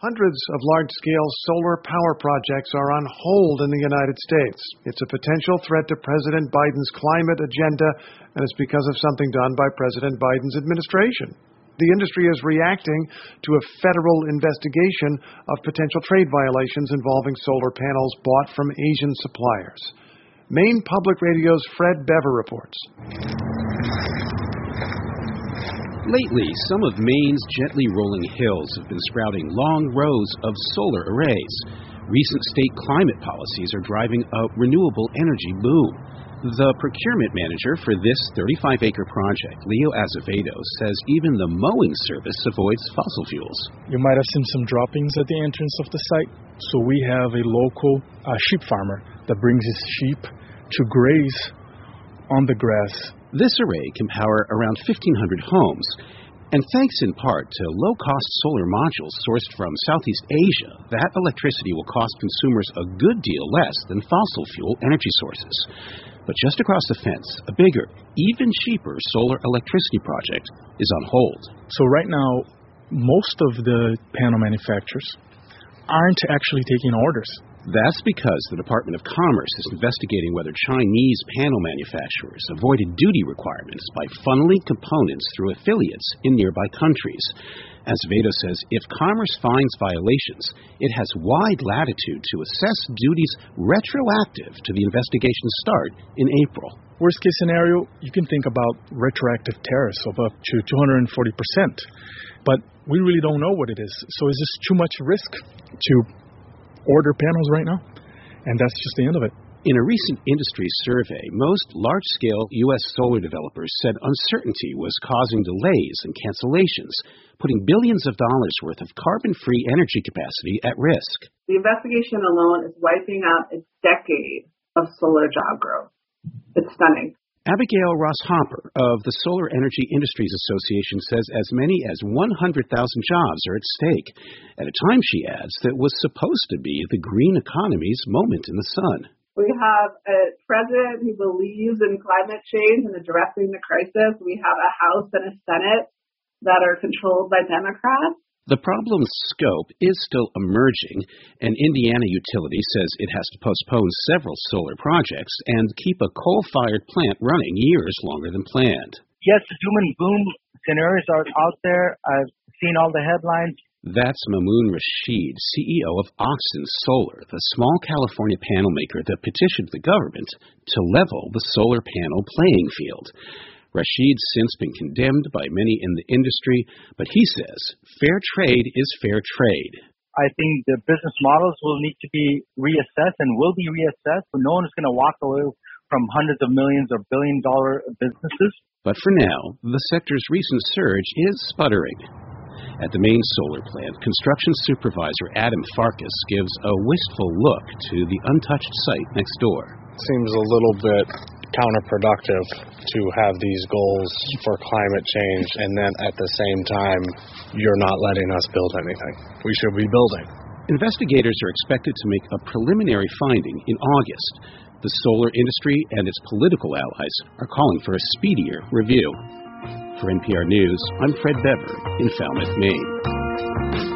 Hundreds of large-scale solar power projects are on hold in the United States. It's a potential threat to President Biden's climate agenda, and it's because of something done by President Biden's administration. The industry is reacting to a federal investigation of potential trade violations involving solar panels bought from Asian suppliers. Maine Public Radio's Fred Bever reports. Lately, some of Maine's gently rolling hills have been sprouting long rows of solar arrays. Recent state climate policies are driving a renewable energy boom. The procurement manager for this 35-acre project, Leo Azevedo, says even the mowing service avoids fossil fuels. You might have seen some droppings at the entrance of the site. So we have a local sheep farmer that brings his sheep to graze on the grass. This array can power around 1,500 homes, and thanks in part to low-cost solar modules sourced from Southeast Asia, that electricity will cost consumers a good deal less than fossil fuel energy sources. But just across the fence, a bigger, even cheaper solar electricity project is on hold. So right now, most of the panel manufacturers aren't actually taking orders. That's because the Department of Commerce is investigating whether Chinese panel manufacturers avoided duty requirements by funneling components through affiliates in nearby countries. Azevedo says if Commerce finds violations, it has wide latitude to assess duties retroactive to the investigation's start in April. Worst case scenario, you can think about retroactive tariffs of up to 240%. But we really don't know what it is. So is this too much risk to order panels right now? And that's just the end of it. In a recent industry survey, most large-scale U.S. solar developers said uncertainty was causing delays and cancellations, putting billions of dollars worth of carbon-free energy capacity at risk. The investigation alone is wiping out a decade of solar job growth. It's stunning. Abigail Ross-Hopper of the Solar Energy Industries Association says as many as 100,000 jobs are at stake, at a time, she adds, that was supposed to be the green economy's moment in the sun. We have a president who believes in climate change and addressing the crisis. We have a House and a Senate that are controlled by Democrats. The problem's scope is still emerging, and Indiana Utility says it has to postpone several solar projects and keep a coal-fired plant running years longer than planned. Yes, the doom and boom scenarios are out there. I've seen all the headlines. That's Mamoon Rashid, CEO of Oxen Solar, the small California panel maker that petitioned the government to level the solar panel playing field. Rashid's since been condemned by many in the industry, but he says fair trade is fair trade. I think the business models will need to be reassessed and will be reassessed. No one is going to walk away from hundreds of millions or billion-dollar businesses. But for now, the sector's recent surge is sputtering. At the main solar plant, construction supervisor Adam Farkas gives a wistful look to the untouched site next door. Seems a little bit counterproductive to have these goals for climate change and then at the same time you're not letting us build anything. We should be building. Investigators are expected to make a preliminary finding in August. The solar industry and its political allies are calling for a speedier review. For NPR News, I'm Fred Bever in Falmouth, Maine.